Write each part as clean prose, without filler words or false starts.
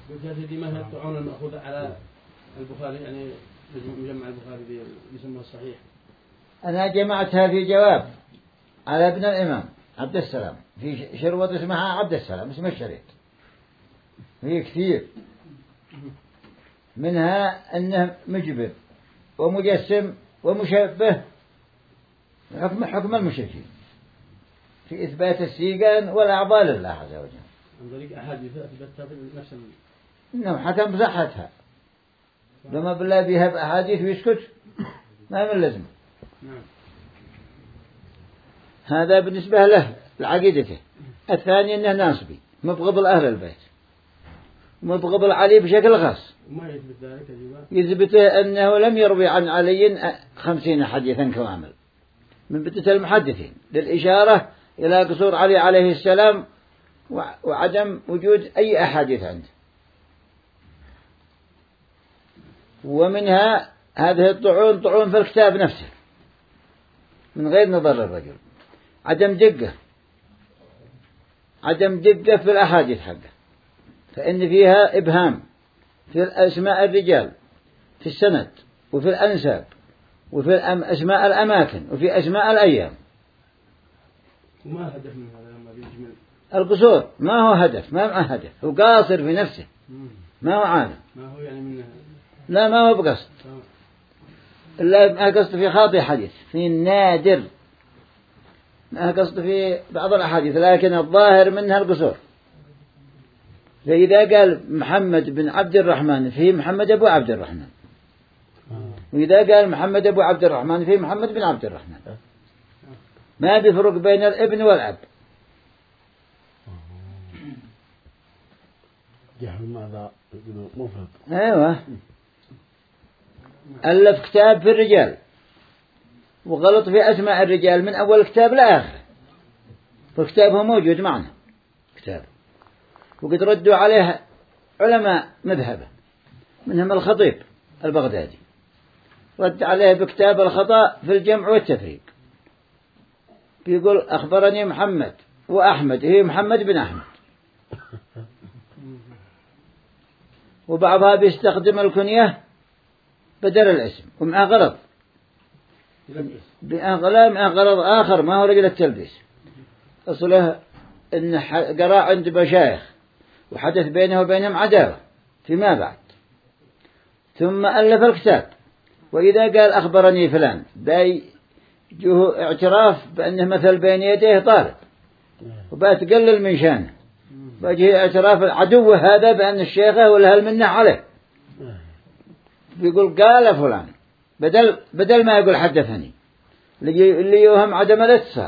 هذه ما هي الطعون المأخوذة على البخاري يعني مجمع البخاري اللي يسموه الصحيح. أنا جمعتها في جواب على ابن الإمام عبد السلام في شروط اسمها عبد السلام اسم الشريط، هي كثير منها أنه مجبر ومجسم ومشبه حكم المشركين في إثبات السيقان والأعضاء لله عز وجل. عن طريق أحاديث أثبتها نفس إنه حكم بصحتها، لما بالله بيها بأحاديث ويسكت ما من لازم. نعم. هذا بالنسبة له لعقيدته. الثاني أنه ناصبي مبغض أهل البيت مبغض علي بشكل خاص. وما يثبت ذلك يثبت أنه لم يروي عن علي 50 حديثا كامل من بدة المحدثين للإشارة إلى قصور علي عليه السلام وعدم وجود أي أحاديث عنده. ومنها هذه الطعون طعون في الكتاب نفسه من غير نظر الرجل، عدم دقة في الأحاديث حقه، فإن فيها إبهام في أسماء الرجال في السند وفي الأنساب وفي أسماء الأماكن وفي أسماء الأيام. وما هدف من هذا لما بيجمل القصور ما هو هدف، ما معه هدف، هو قاصر في نفسه ما هو عالم، ما هو يعني منها لا ما هو بقصد إلا ما قصد في خاطئ حديث في النادر، ما قصد في بعض الأحاديث لكن الظاهر منها القصور. فإذا قال محمد بن عبد الرحمن فيه محمد أبو عبد الرحمن، وإذا قال محمد أبو عبد الرحمن فيه محمد بن عبد الرحمن، ما بيفرق بين الابن والأب. جهل ماذا مفرد. أيوة. ألف كتاب في الرجال وغلط في أسماء الرجال من أول كتاب لآخر، فكتابه موجود معنا كتاب، وقد ردوا عليه علماء مذهبه منهم الخطيب البغدادي رد عليه بكتاب الخطأ في الجمع والتفريق، بيقول أخبرني محمد وأحمد هي محمد بن أحمد، وبعضها بيستخدم الكنية بدل الاسم ومع غلط مع غلط آخر ما هو رجل التلبيس. أصله إن قرأ عند مشايخ وحدث بينه وبينهم عداوة فيما بعد، ثم ألف الكتاب، وإذا قال أخبرني فلان جوه اعتراف بأنه مثل بين يديه طالب وبتقلل من شانه، بيجي اعتراف العدو هذا بأن الشيخة ولا هل منه عليه، بيقول قال فلان بدل ما يقول حدثني اللي يوهم عدم الاتصال.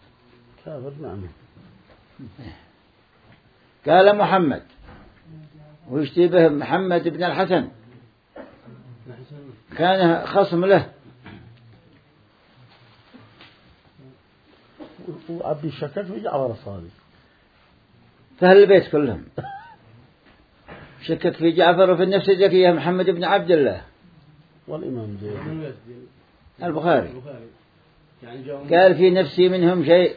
قال محمد ويشتبه محمد بن الحسن كان خصم له. وأبي شكك في جعفر الصادق فهل البيت كلهم شكك في جعفر وفي النفس الزكية محمد بن عبد الله والإمام البخاري قال في نفسي منهم شيء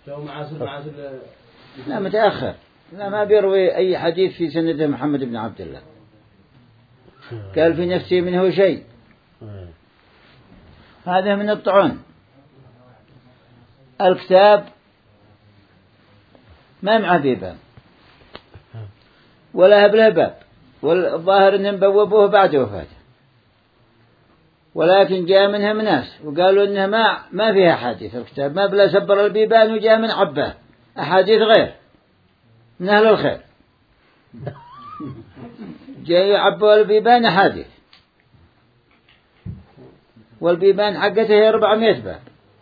لا متأخر، لا ما بيروي أي حديث في سنده محمد بن عبد الله، قال في نفسي منه شيء. هذا من الطعون. الكتاب ما معه بيبان ولا بلا باب، والظاهر انهم بوبوه بعد وفاته، ولكن جاء منها ناس وقالوا انها ما فيها حديث الكتاب، ما بلا سبر البيبان وجاء من عباه احاديث غير من اهل الخير جاء يعبوا البيبان احاديث، والبيبان حقته 400 باب.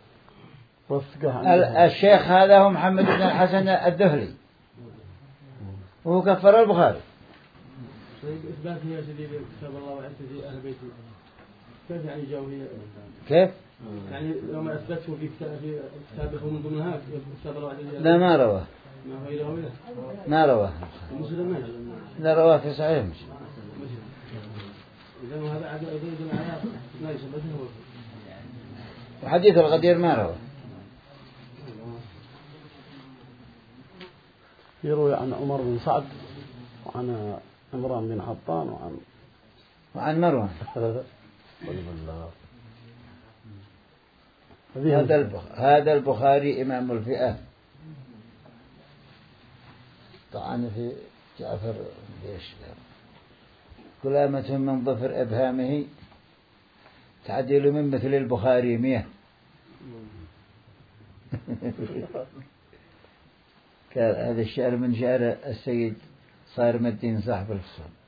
الشيخ هذا هو محمد بن الحسن الذهلي وهو كفر البخاري. إثبات هي سيدي كتاب الله وعزته أهل بيته كيف يعني جاءوا هي كيف؟ يعني لو ما أثبته في كتابه من ضمنها كتاب الله وعزته لا ما رواه ما رواه لا رواه في صحيح مسلم. إذا هذا عدد يدل على ما يثبته وحديث الغدير ما رواه. يروي عن عمر بن سعد وعن عمران بن حطان وعن مروان. طيب الله. هذا البخاري إمام الفئة. طعن في جعفر ليش كلامة من ظفر إبهامه تعديل من مثل البخاري 100. كان هذا الشعر من شعر السيد صارم الدين صاحب الفصل.